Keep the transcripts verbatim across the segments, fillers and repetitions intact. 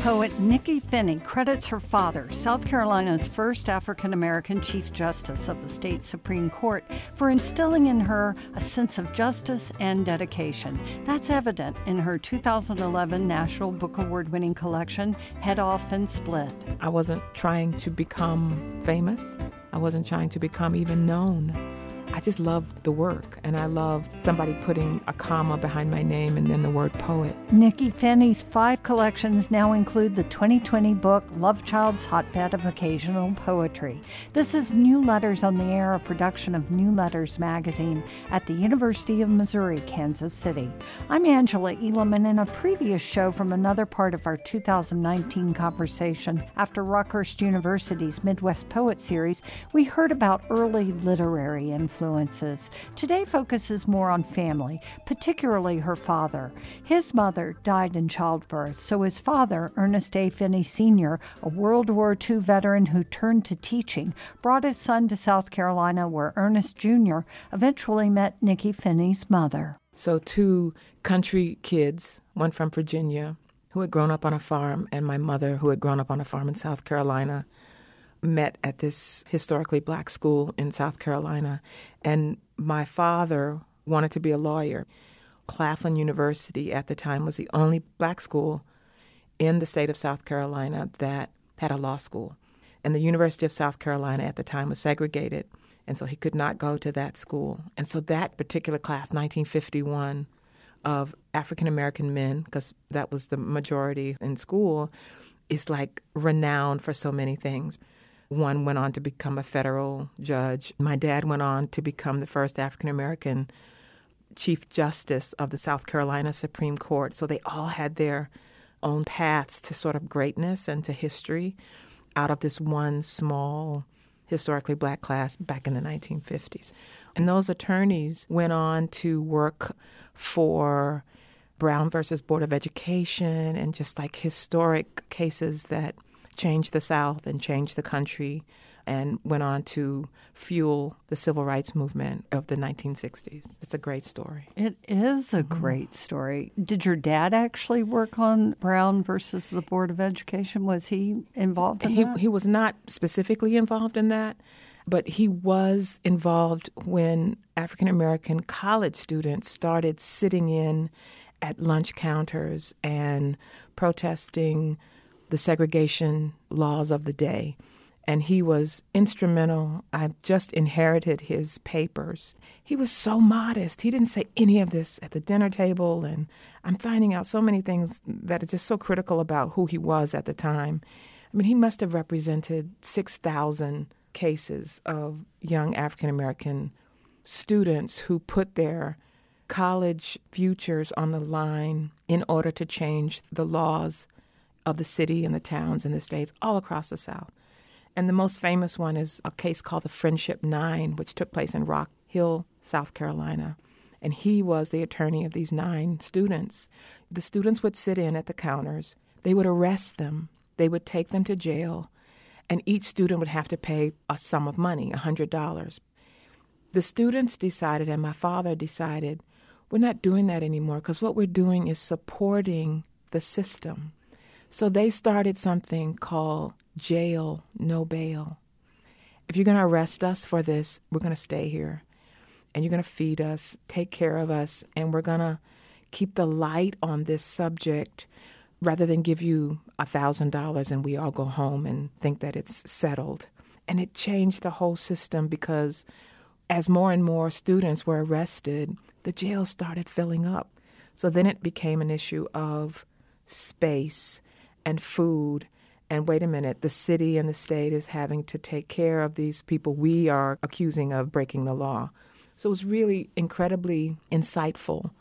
poet Nikky Finney credits her father, South Carolina's first African-American Chief Justice of the state Supreme Court, for instilling in her a sense of justice and dedication. That's evident in her two thousand eleven National Book Award-winning collection, Head Off and Split. I wasn't trying to become famous. I wasn't trying to become even known. I just loved the work, and I loved somebody putting a comma behind my name and then the word poet. Nikky Finney's five collections now include the twenty twenty book Love Child's Hotbed of Occasional Poetry. This is New Letters on the Air, a production of New Letters magazine at the University of Missouri, Kansas City. I'm Angela Elam, and in a previous show from another part of our two thousand nineteen conversation after Rockhurst University's Midwest Poet Series, we heard about early literary influences. Influences. Today focuses more on family, particularly her father. His mother died in childbirth, so his father, Ernest A. Finney Senior, a World War Two veteran who turned to teaching, brought his son to South Carolina, where Ernest Junior eventually met Nikky Finney's mother. So two country kids, one from Virginia, who had grown up on a farm, and my mother, who had grown up on a farm in South Carolina, met at this historically black school in South Carolina. And my father wanted to be a lawyer. Claflin University at the time was the only black school in the state of South Carolina that had a law school. And the University of South Carolina at the time was segregated, and so he could not go to that school. And so that particular class, nineteen fifty-one, of African-American men, because that was the majority in school, is like renowned for so many things. One went on to become a federal judge. My dad went on to become the first African-American Chief Justice of the South Carolina Supreme Court. So they all had their own paths to sort of greatness and to history out of this one small, historically black class back in the nineteen fifties. And those attorneys went on to work for Brown versus Board of Education and just like historic cases that changed the South and changed the country, and went on to fuel the civil rights movement of the nineteen sixties. It's a great story. It is a mm-hmm. great story. Did your dad actually work on Brown versus the Board of Education? Was he involved in he, that? He was not specifically involved in that, but he was involved when African-American college students started sitting in at lunch counters and protesting the segregation laws of the day. And he was instrumental. I just inherited his papers. He was so modest. He didn't say any of this at the dinner table. And I'm finding out so many things that are just so critical about who he was at the time. I mean, he must have represented six thousand cases of young African-American students who put their college futures on the line in order to change the laws of the city and the towns and the states all across the South. And the most famous one is a case called the Friendship Nine, which took place in Rock Hill, South Carolina. And he was the attorney of these nine students. The students would sit in at the counters. They would arrest them. They would take them to jail. And each student would have to pay a sum of money, one hundred dollars. The students decided, and my father decided, we're not doing that anymore because what we're doing is supporting the system. So they started something called Jail No Bail. If you're going to arrest us for this, we're going to stay here. And you're going to feed us, take care of us, and we're going to keep the light on this subject rather than give you one thousand dollars and we all go home and think that it's settled. And it changed the whole system because as more and more students were arrested, the jail started filling up. So then it became an issue of space and food. And wait a minute, the city and the state is having to take care of these people we are accusing of breaking the law. So it was really incredibly insightful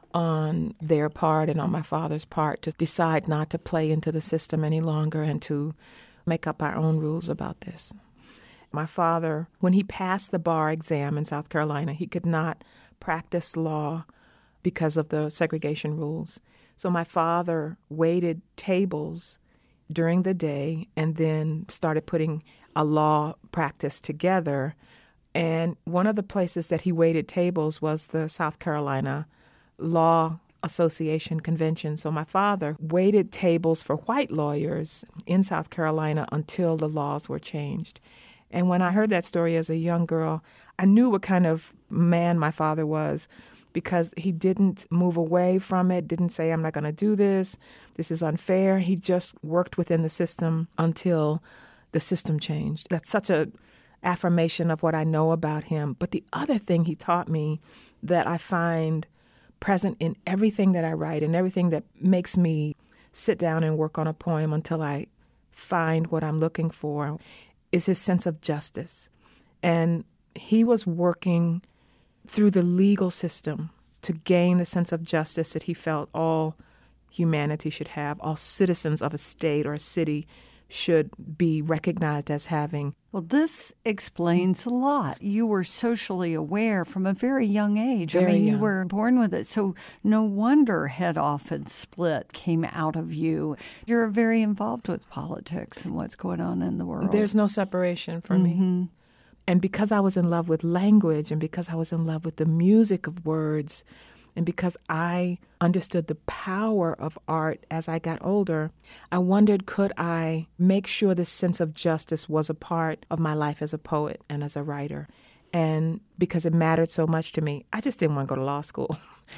on their part and on my father's part to decide not to play into the system any longer and to make up our own rules about this. My father, when he passed the bar exam in South Carolina, he could not practice law because of the segregation rules. So my father waited tables during the day and then started putting a law practice together. And one of the places that he waited tables was the South Carolina Law Association convention. So my father waited tables for white lawyers in South Carolina until the laws were changed. And when I heard that story as a young girl, I knew what kind of man my father was, because he didn't move away from it, didn't say, I'm not going to do this, this is unfair. He just worked within the system until the system changed. That's such a affirmation of what I know about him. But the other thing he taught me that I find present in everything that I write and everything that makes me sit down and work on a poem until I find what I'm looking for is his sense of justice. And he was working through the legal system to gain the sense of justice that he felt all humanity should have, all citizens of a state or a city should be recognized as having. Well, this explains a lot. You were socially aware from a very young age. Very I mean, young. You were born with it. So no wonder Head Off and Split came out of you. You're very involved with politics and what's going on in the world. There's no separation for mm-hmm. me. And because I was in love with language and because I was in love with the music of words and because I understood the power of art as I got older, I wondered, could I make sure this sense of justice was a part of my life as a poet and as a writer? And because it mattered so much to me, I just didn't want to go to law school,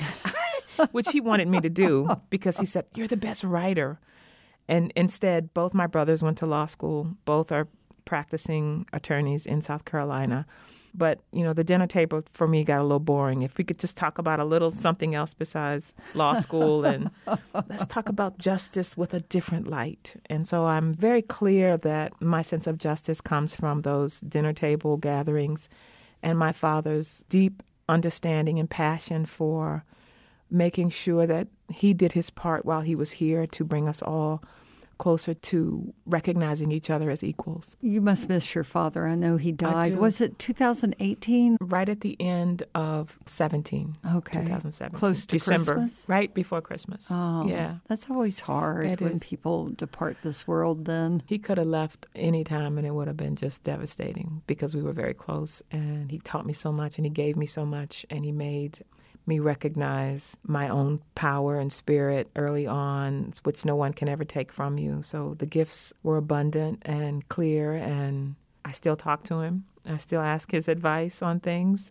which he wanted me to do because he said, you're the best writer. And instead, both my brothers went to law school. Both are practicing attorneys in South Carolina. But, you know, the dinner table for me got a little boring. If we could just talk about a little something else besides law school and let's talk about justice with a different light. And so I'm very clear that my sense of justice comes from those dinner table gatherings and my father's deep understanding and passion for making sure that he did his part while he was here to bring us all closer to recognizing each other as equals. You must miss your father. I know he I died. do. Was it two thousand eighteen? Right at the end of seventeen. Okay. twenty seventeen. Close to December, Christmas? right before Christmas. Oh, yeah. That's always hard It when is. people depart this world then. He could have left any time and it would have been just devastating because we were very close and he taught me so much and he gave me so much and he made me recognize my own power and spirit early on, which no one can ever take from you. So the gifts were abundant and clear, and I still talk to him. I still ask his advice on things,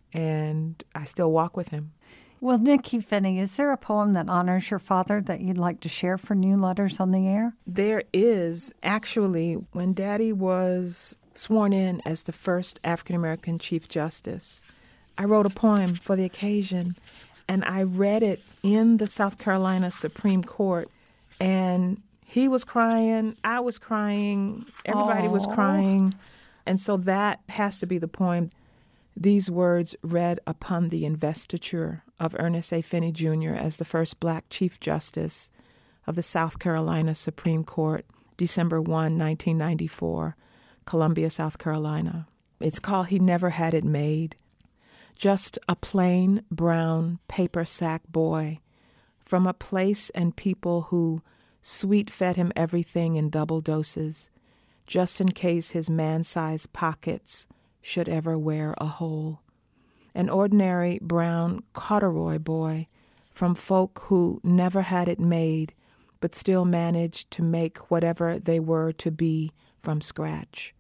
and I still walk with him. Well, Nikki Finney, is there a poem that honors your father that you'd like to share for New Letters on the Air? There is. Actually, when Daddy was sworn in as the first African-American Chief Justice, I wrote a poem for the occasion, and I read it in the South Carolina Supreme Court, and he was crying, I was crying, everybody Aww. was crying, and so that has to be the poem. These words read upon the investiture of Ernest A. Finney Junior as the first black Chief Justice of the South Carolina Supreme Court, December first, nineteen ninety-four, Columbia, South Carolina. It's called He Never Had It Made. Just a plain brown paper sack boy from a place and people who sweet-fed him everything in double doses, just in case his man-sized pockets should ever wear a hole. An ordinary brown corduroy boy from folk who never had it made but still managed to make whatever they were to be from scratch.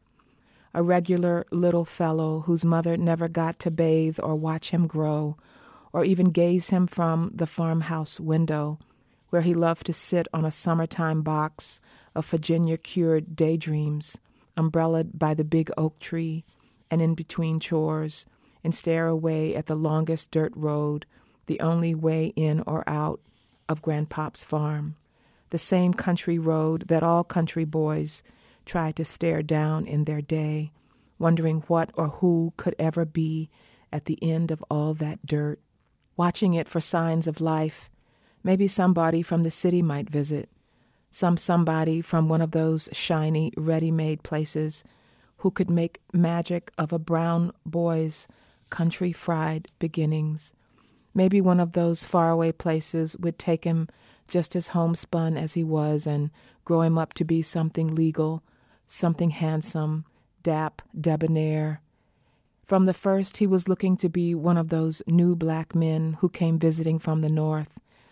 A regular little fellow whose mother never got to bathe or watch him grow, or even gaze him from the farmhouse window, where he loved to sit on a summertime box of Virginia-cured daydreams, umbrellaed by the big oak tree, and in between chores, and stare away at the longest dirt road, the only way in or out of Grandpop's farm, the same country road that all country boys tried to stare down in their day, wondering what or who could ever be at the end of all that dirt, watching it for signs of life. Maybe somebody from the city might visit, some somebody from one of those shiny, ready-made places who could make magic of a brown boy's country-fried beginnings. Maybe one of those faraway places would take him just as homespun as he was and grow him up to be something legal, something handsome, dap, debonair. From the first, he was looking to be one of those new black men who came visiting from the north,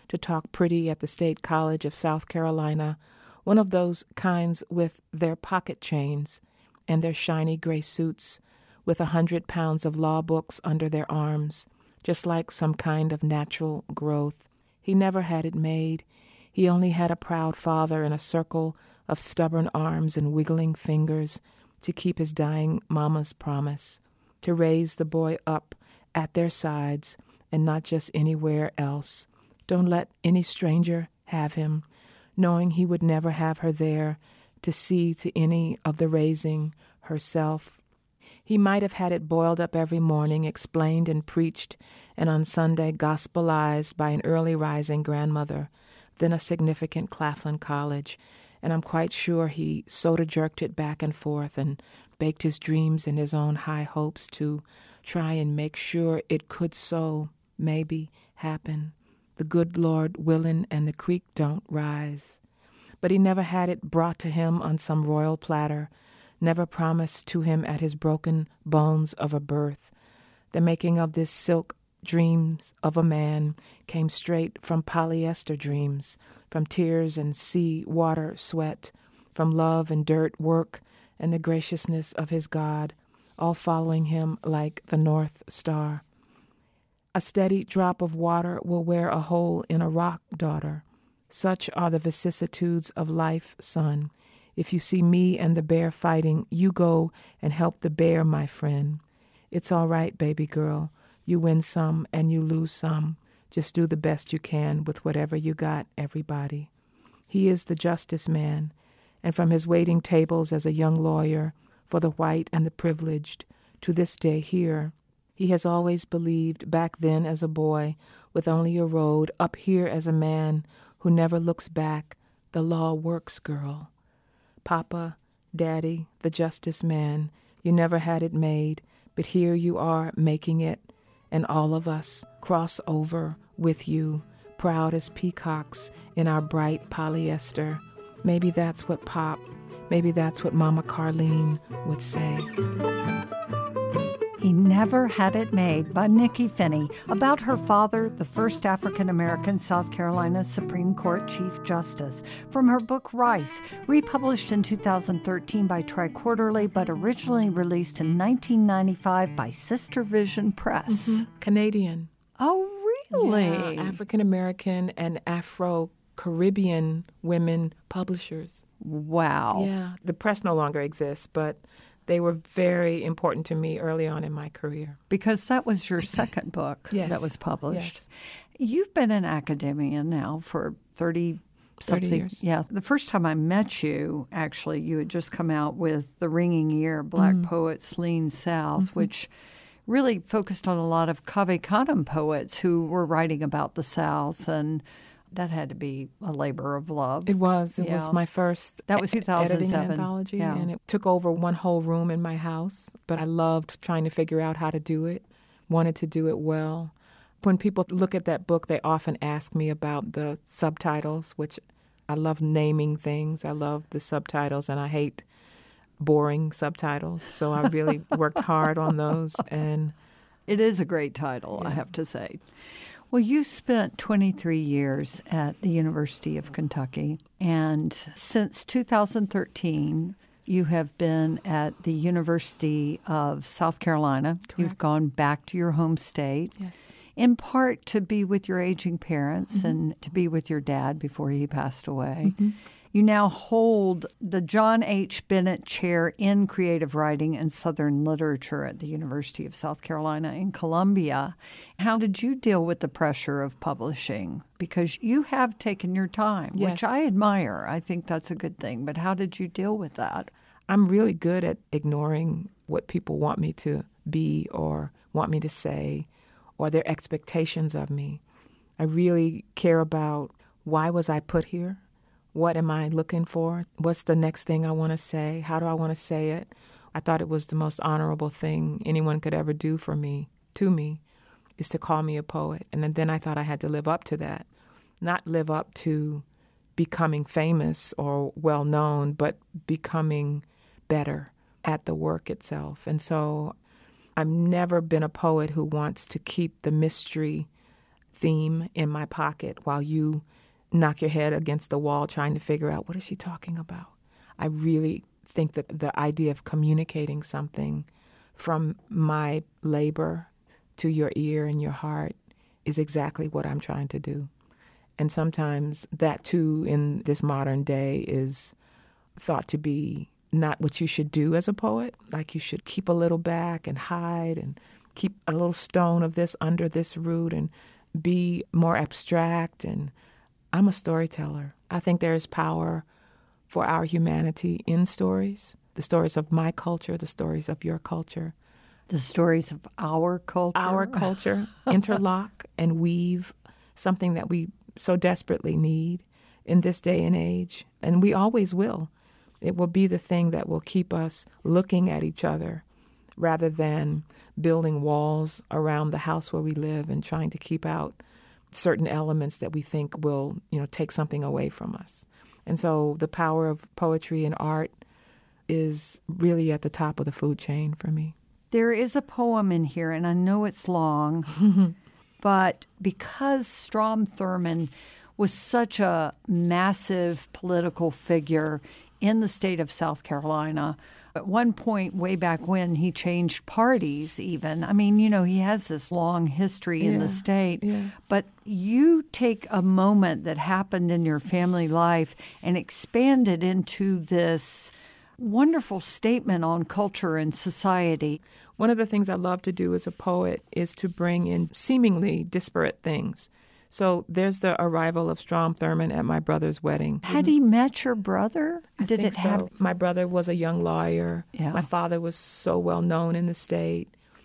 to talk pretty at the State College of South Carolina, one of those kinds with their pocket chains and their shiny gray suits, with a hundred pounds of law books under their arms, just like some kind of natural growth. He never had it made. He only had a proud father and a circle of stubborn arms and wiggling fingers to keep his dying mama's promise, to raise the boy up at their sides and not just anywhere else. Don't let any stranger have him, knowing he would never have her there to see to any of the raising herself. He might have had it boiled up every morning, explained and preached, and on Sunday gospelized by an early rising grandmother, then a significant Claflin college, and I'm quite sure he soda jerked it back and forth and baked his dreams and his own high hopes to try and make sure it could so, maybe, happen. The good Lord willin' and the creek don't rise. But he never had it brought to him on some royal platter, never promised to him at his broken bones of a birth. The making of this silk dreams of a man came straight from polyester dreams, from tears and sea, water, sweat, from love and dirt, work, and the graciousness of his God, all following him like the North Star. A steady drop of water will wear a hole in a rock, daughter. Such are the vicissitudes of life, son. If you see me and the bear fighting, you go and help the bear, my friend. It's all right, baby girl. You win some and you lose some. Just do the best you can with whatever you got, everybody. He is the justice man, and from his waiting tables as a young lawyer for the white and the privileged, to this day here, he has always believed, back then as a boy, with only a road, up here as a man who never looks back, the law works, girl. Papa, Daddy, the justice man, you never had it made, but here you are making it, and all of us cross over with you, proud as peacocks in our bright polyester. Maybe that's what Pop, maybe that's what Mama Carlene would say. He Never Had It Made by Nikky Finney, about her father, the first African-American South Carolina Supreme Court Chief Justice, from her book Rice, republished in two thousand thirteen by Triquarterly, but originally released in nineteen ninety-five by Sister Vision Press. Mm-hmm. Canadian. Oh, really? Yeah, African-American and Afro-Caribbean women publishers. Wow. Yeah, the press no longer exists, but they were very important to me early on in my career. Because that was your second book yes. that was published. Yes. You've been in academia now for thirty something. thirty years. Yeah. The first time I met you, actually, you had just come out with The Ringing Ear, Black mm. Poets Lean South, mm-hmm. which really focused on a lot of Cave Canem poets who were writing about the South, and that had to be a labor of love. It was. It yeah. was my first that was two thousand seven. editing anthology, yeah. and it took over one whole room in my house. But I loved trying to figure out how to do it, wanted to do it well. When people look at that book, they often ask me about the subtitles, which I love naming things. I love the subtitles, and I hate boring subtitles. So I really worked hard on those. And it is a great title, yeah. I have to say. Well, you spent twenty-three years at the University of Kentucky, and since two thousand thirteen, you have been at the University of South Carolina. Correct. You've gone back to your home state, yes, in part to be with your aging parents mm-hmm. and to be with your dad before he passed away. Mm-hmm. You now hold the John H. Bennett Chair in Creative Writing and Southern Literature at the University of South Carolina in Columbia. How did you deal with the pressure of publishing? Because you have taken your time, yes. which I admire. I think that's a good thing. But how did you deal with that? I'm really good at ignoring what people want me to be or want me to say or their expectations of me. I really care about, why was I put here? What am I looking for? What's the next thing I want to say? How do I want to say it? I thought it was the most honorable thing anyone could ever do for me, to me, is to call me a poet. And then I thought I had to live up to that. Not live up to becoming famous or well-known, but becoming better at the work itself. And so I've never been a poet who wants to keep the mystery theme in my pocket while you knock your head against the wall trying to figure out, what is she talking about? I really think that the idea of communicating something from my labor to your ear and your heart is exactly what I'm trying to do. And sometimes that, too, in this modern day is thought to be not what you should do as a poet. Like you should keep a little back and hide and keep a little stone of this under this root and be more abstract. And I'm a storyteller. I think there is power for our humanity in stories, the stories of my culture, the stories of your culture. The stories of our culture. Our culture interlock and weave something that we so desperately need in this day and age. And we always will. It will be the thing that will keep us looking at each other rather than building walls around the house where we live and trying to keep out certain elements that we think will, you know, take something away from us. And so the power of poetry and art is really at the top of the food chain for me. There is a poem in here, and I know it's long, but because Strom Thurmond was such a massive political figure in the state of South Carolina, at one point way back when he changed parties even. I mean, you know, he has this long history in yeah, the state. Yeah. But you take a moment that happened in your family life and expand it into this wonderful statement on culture and society. One of the things I love to do as a poet is to bring in seemingly disparate things. So there's the arrival of Strom Thurmond at my brother's wedding. Had he met your brother? I Did think it so. have? My brother was a young lawyer. Yeah. My father was so well known in the state.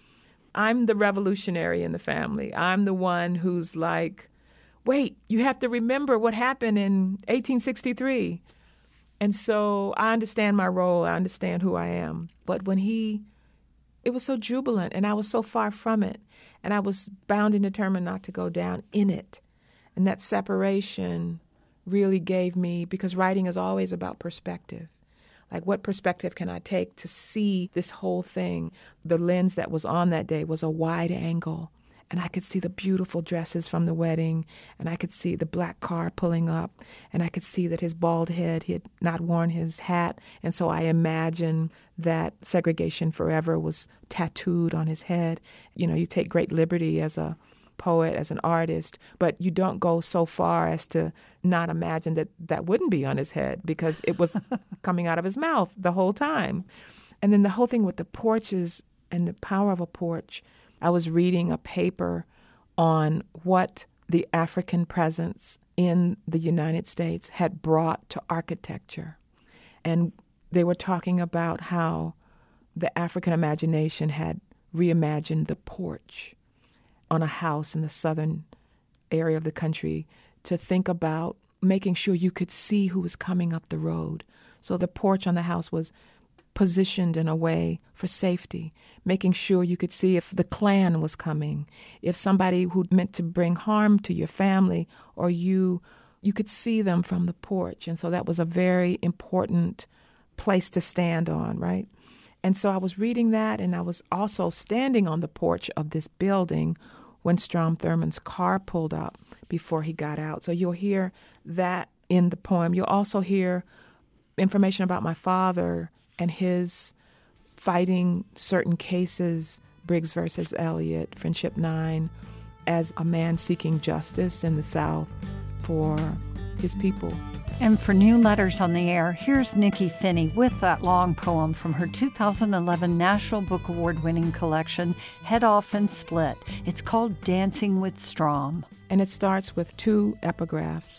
I'm the revolutionary in the family. I'm the one who's like, wait, you have to remember what happened in eighteen sixty-three. And so I understand my role. I understand who I am. But when he, it was so jubilant, and I was so far from it. And I was bound and determined not to go down in it. And that separation really gave me, because writing is always about perspective. Like, what perspective can I take to see this whole thing? The lens that was on that day was a wide angle. And I could see the beautiful dresses from the wedding, and I could see the black car pulling up, and I could see that his bald head, he had not worn his hat, and so I imagined that segregation forever was tattooed on his head. You know, you take great liberty as a poet, as an artist, but you don't go so far as to not imagine that that wouldn't be on his head, because it was coming out of his mouth the whole time. And then the whole thing with the porches and the power of a porch. I was reading a paper on what the African presence in the United States had brought to architecture. And they were talking about how the African imagination had reimagined the porch on a house in the southern area of the country to think about making sure you could see who was coming up the road. So the porch on the house was positioned in a way for safety, making sure you could see if the Klan was coming, if somebody who meant to bring harm to your family or you, you could see them from the porch. And so that was a very important place to stand on, right? And so I was reading that, and I was also standing on the porch of this building when Strom Thurmond's car pulled up before he got out. So you'll hear that in the poem. You'll also hear information about my father and his fighting certain cases, Briggs versus Elliott, Friendship Nine, as a man seeking justice in the South for his people. And for New Letters on the Air, here's Nikki Finney with that long poem from her two thousand eleven National Book Award-winning collection, Head Off and Split. It's called Dancing with Strom. And it starts with two epigraphs.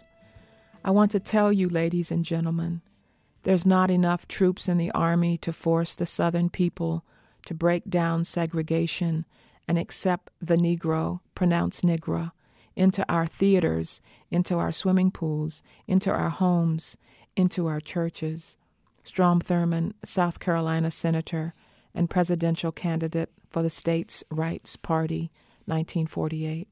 I want to tell you, ladies and gentlemen, there's not enough troops in the Army to force the Southern people to break down segregation and accept the Negro, pronounced Nigra, into our theaters, into our swimming pools, into our homes, into our churches. Strom Thurmond, South Carolina Senator and presidential candidate for the States' Rights Party, nineteen forty-eight.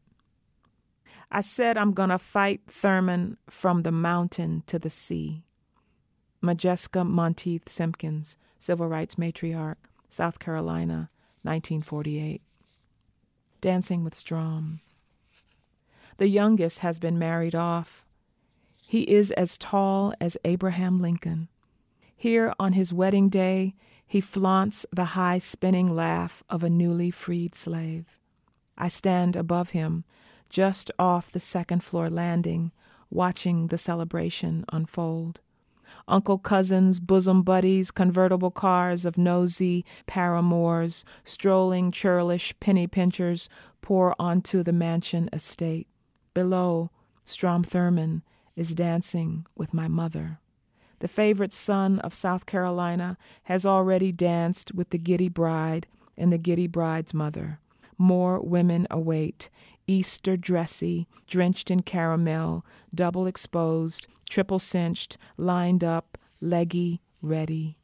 I said I'm going to fight Thurmond from the mountain to the sea. Majeska Monteith Simpkins, Civil Rights Matriarch, South Carolina, nineteen forty-eight. Dancing with Strom. The youngest has been married off. He is as tall as Abraham Lincoln. Here on his wedding day, he flaunts the high spinning laugh of a newly freed slave. I stand above him, just off the second floor landing, watching the celebration unfold. Uncle cousins, bosom buddies, convertible cars of nosy paramours, strolling churlish penny pinchers pour onto the mansion estate. Below, Strom Thurmond is dancing with my mother. The favorite son of South Carolina has already danced with the giddy bride and the giddy bride's mother. More women await, Easter dressy, drenched in caramel, double exposed, triple cinched, lined up, leggy, ready.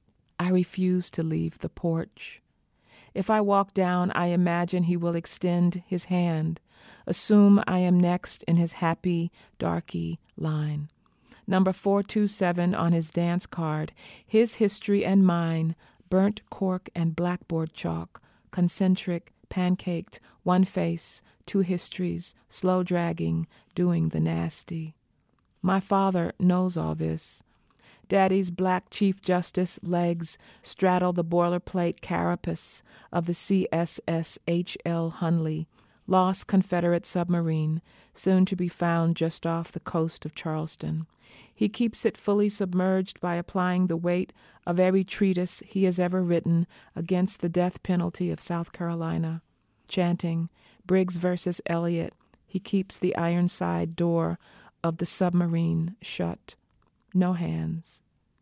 I refuse to leave the porch. If I walk down, I imagine he will extend his hand, assume I am next in his happy, darky line. Number four two seven on his dance card, his history and mine, burnt cork and blackboard chalk, concentric, pancaked, one face, two histories, slow dragging, doing the nasty. My father knows all this. Daddy's black Chief Justice legs straddle the boilerplate carapace of the C S S H L Hunley, lost Confederate submarine, soon to be found just off the coast of Charleston. He keeps it fully submerged by applying the weight of every treatise he has ever written against the death penalty of South Carolina. Chanting Briggs versus Elliott, he keeps the Ironside door of the submarine shut. No hands.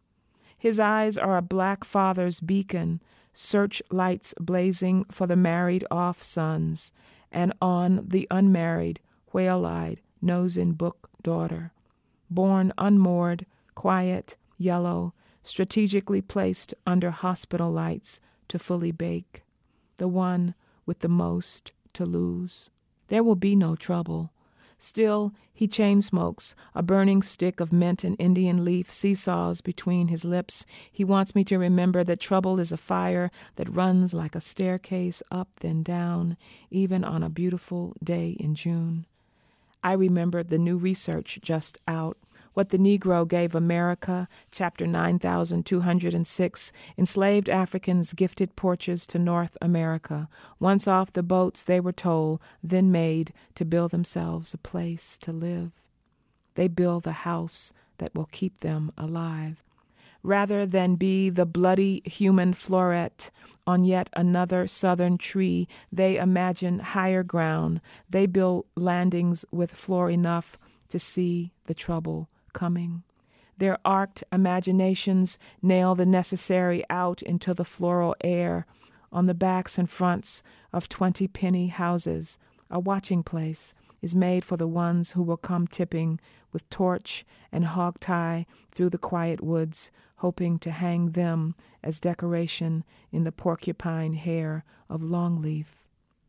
His eyes are a black father's beacon, searchlights blazing for the married-off sons, and on the unmarried, whale-eyed, nose-in-book daughter. Born unmoored, quiet, yellow, strategically placed under hospital lights to fully bake. The one with the most to lose. There will be no trouble. Still, he chain smokes. A burning stick of mint and Indian leaf seesaws between his lips. He wants me to remember that trouble is a fire that runs like a staircase up then down, even on a beautiful day in June. I remembered the new research just out. What the Negro Gave America, chapter nine thousand two hundred six, enslaved Africans gifted porches to North America. Once off the boats, they were told, then made, to build themselves a place to live. They build the house that will keep them alive. Rather than be the bloody human floret on yet another southern tree, they imagine higher ground. They build landings with floor enough to see the trouble coming. Their arced imaginations nail the necessary out into the floral air on the backs and fronts of twenty-penny houses. A watching place is made for the ones who will come tipping with torch and hog tie through the quiet woods, hoping to hang them as decoration in the porcupine hair of Longleaf.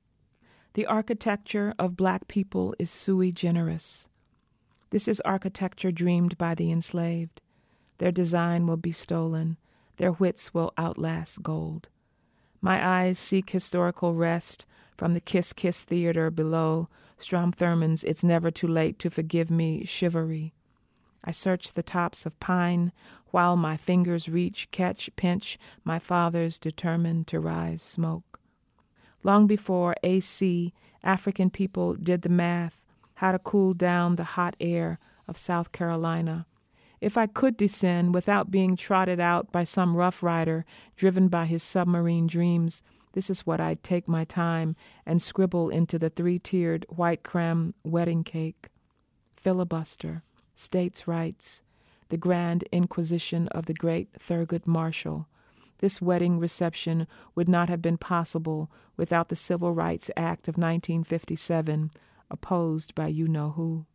The architecture of black people is sui generis. This is architecture dreamed by the enslaved. Their design will be stolen. Their wits will outlast gold. My eyes seek historical rest from the Kiss Kiss Theater below Strom Thurmond's It's Never Too Late to Forgive Me chivalry. I search the tops of pine while my fingers reach, catch, pinch my father's determined to rise smoke. Long before A C, African people did the math, how to cool down the hot air of South Carolina. If I could descend without being trotted out by some rough rider driven by his submarine dreams, this is what I'd take my time and scribble into the three-tiered white creme wedding cake. Filibuster, states' rights, the grand inquisition of the great Thurgood Marshall. This wedding reception would not have been possible without the Civil Rights Act of nineteen fifty-seven, opposed by you-know-who.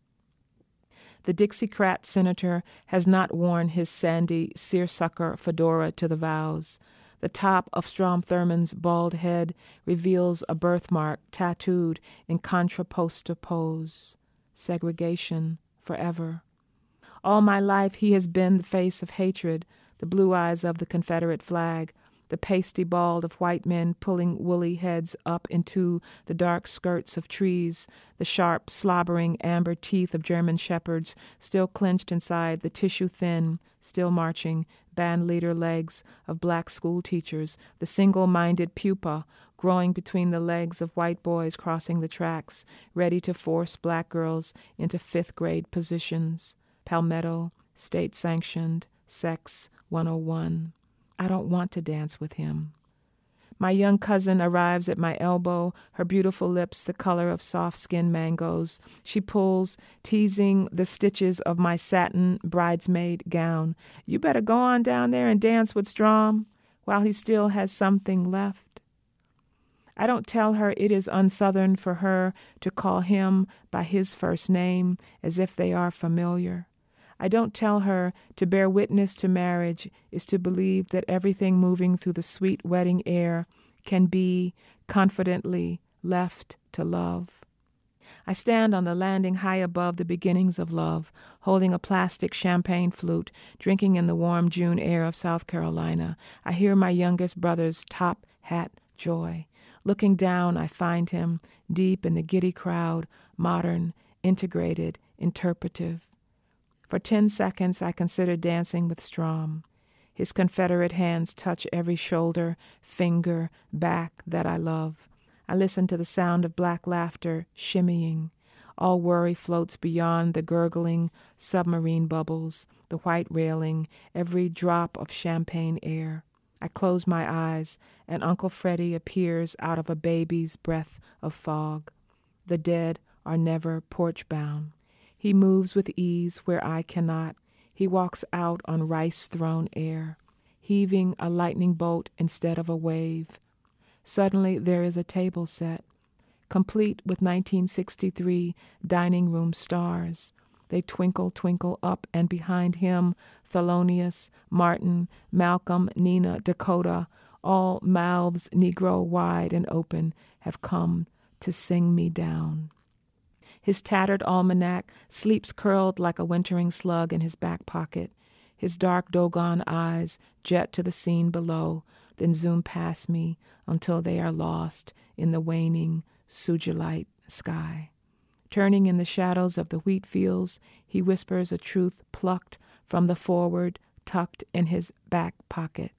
The Dixiecrat senator has not worn his sandy seersucker fedora to the vows. The top of Strom Thurmond's bald head reveals a birthmark tattooed in contrapposta pose. Segregation forever. All my life he has been the face of hatred, the blue eyes of the Confederate flag, the pasty bald of white men pulling woolly heads up into the dark skirts of trees, the sharp, slobbering amber teeth of German shepherds still clenched inside the tissue-thin, still marching, band leader legs of black school teachers, the single-minded pupa growing between the legs of white boys crossing the tracks, ready to force black girls into fifth-grade positions. Palmetto, state-sanctioned, sex one oh one. I don't want to dance with him. My young cousin arrives at my elbow, her beautiful lips the color of soft-skinned mangoes. She pulls, teasing the stitches of my satin bridesmaid gown. You better go on down there and dance with Strom while he still has something left. I don't tell her it is unsouthern for her to call him by his first name as if they are familiar. I don't tell her to bear witness to marriage is to believe that everything moving through the sweet wedding air can be confidently left to love. I stand on the landing high above the beginnings of love, holding a plastic champagne flute, drinking in the warm June air of South Carolina. I hear my youngest brother's top hat joy. Looking down, I find him deep in the giddy crowd, modern, integrated, interpretive. For ten seconds, I consider dancing with Strom. His Confederate hands touch every shoulder, finger, back that I love. I listen to the sound of black laughter shimmying. All worry floats beyond the gurgling submarine bubbles, the white railing, every drop of champagne air. I close my eyes, and Uncle Freddie appears out of a baby's breath of fog. The dead are never porch-bound. He moves with ease where I cannot. He walks out on rice-thrown air, heaving a lightning bolt instead of a wave. Suddenly there is a table set, complete with nineteen sixty-three dining room stars. They twinkle, twinkle up, and behind him, Thelonious, Martin, Malcolm, Nina, Dakota, all mouths Negro-wide and open, have come to sing me down. His tattered almanac sleeps curled like a wintering slug in his back pocket. His dark Dogon eyes jet to the scene below, then zoom past me until they are lost in the waning Sujilite sky. Turning in the shadows of the wheat fields, he whispers a truth plucked from the forward, tucked in his back pocket.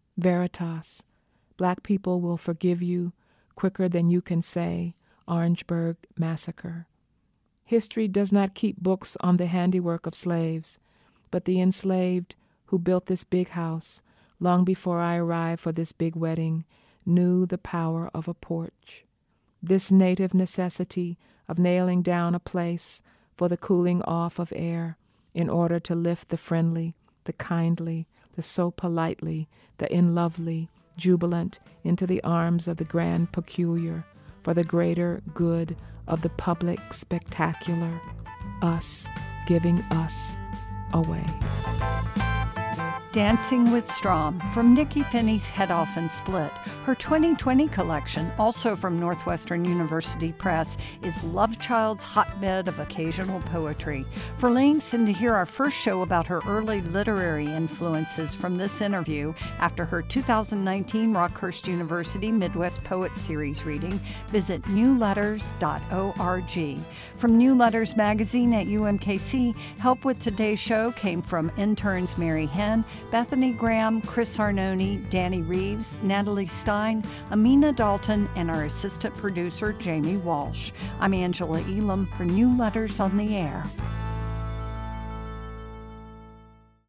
Veritas, black people will forgive you quicker than you can say Orangeburg Massacre. History does not keep books on the handiwork of slaves, but the enslaved who built this big house, long before I arrived for this big wedding, knew the power of a porch. This native necessity of nailing down a place for the cooling off of air in order to lift the friendly, the kindly, the so politely, the in lovely, jubilant into the arms of the grand peculiar for the greater good of the public spectacular, us giving us away. Dancing with Strom from Nikki Finney's Head Off and Split. Her twenty twenty collection, also from Northwestern University Press, is Love Child's Hotbed of Occasional Poetry. For links and to hear our first show about her early literary influences from this interview after her two thousand nineteen Rockhurst University Midwest Poets Series reading, visit new letters dot org. From New Letters magazine at U M K C, help with today's show came from interns Mary Henn, Bethany Graham, Chris Arnone, Danny Reeves, Natalie Stein, Amina Dalton, and our assistant producer, Jamie Walsh. I'm Angela Elam for New Letters on the Air.